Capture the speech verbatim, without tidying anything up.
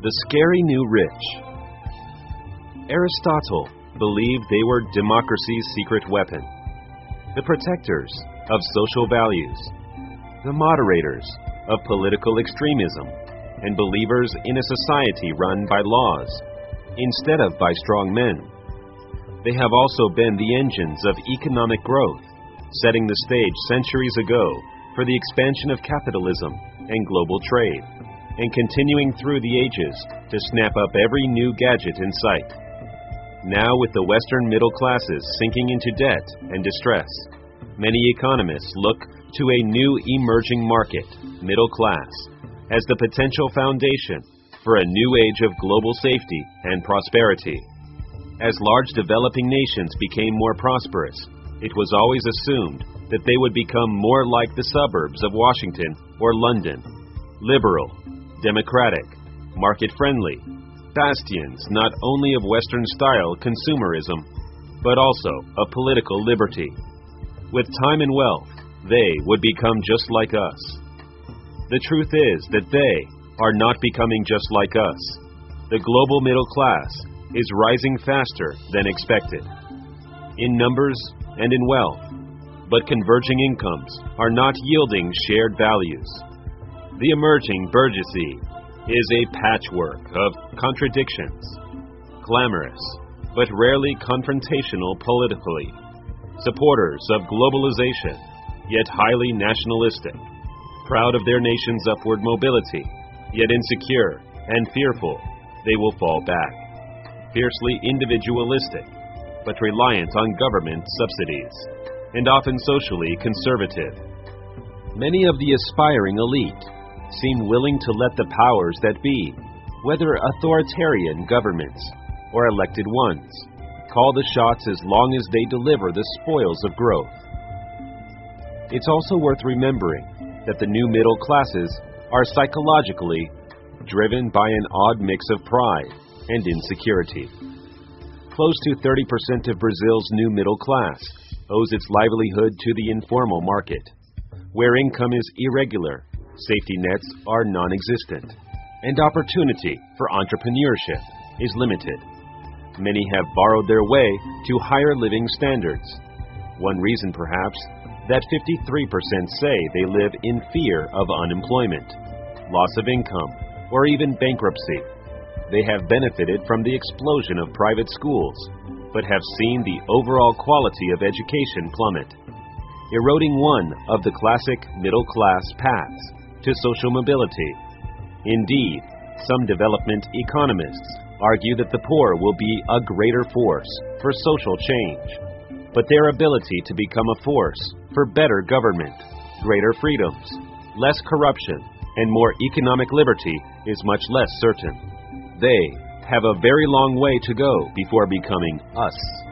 The scary new rich. Aristotle believed they were democracy's secret weapon, the protectors of social values, the moderators of political extremism, and believers in a society run by laws instead of by strong men. They have also been the engines of economic growth, setting the stage centuries ago for the expansion of capitalism and global trade, and continuing through the ages to snap up every new gadget in sight. Now, with the Western middle classes sinking into debt and distress, many economists look to a new emerging market, middle class, as the potential foundation for a new age of global safety and prosperity. As large developing nations became more prosperous, it was always assumed that they would become more like the suburbs of Washington or London, liberal, democratic, market-friendly, bastions not only of Western-style consumerism, but also of political liberty. With time and wealth, they would become just like us. The truth is that they are not becoming just like us. The global middle class is rising faster than expected, in numbers and in wealth, but converging incomes are not yielding shared values. The emerging bourgeoisie is a patchwork of contradictions, glamorous, but rarely confrontational politically, supporters of globalization, yet highly nationalistic, proud of their nation's upward mobility, yet insecure and fearful they will fall back, fiercely individualistic, but reliant on government subsidies, and often socially conservative. Many of the aspiring elite seem willing to let the powers that be, whether authoritarian governments or elected ones, call the shots as long as they deliver the spoils of growth. It's also worth remembering that the new middle classes are psychologically driven by an odd mix of pride and insecurity. Close to thirty percent of Brazil's new middle class owes its livelihood to the informal market, where income is irregular, safety nets are non-existent, and opportunity for entrepreneurship is limited. Many have borrowed their way to higher living standards. One reason, perhaps, that fifty-three percent say they live in fear of unemployment, loss of income, or even bankruptcy. They have benefited from the explosion of private schools, but have seen the overall quality of education plummet, eroding one of the classic middle-class paths to social mobility. Indeed, some development economists argue that the poor will be a greater force for social change, but their ability to become a force for better government, greater freedoms, less corruption, and more economic liberty is much less certain. They have a very long way to go before becoming us.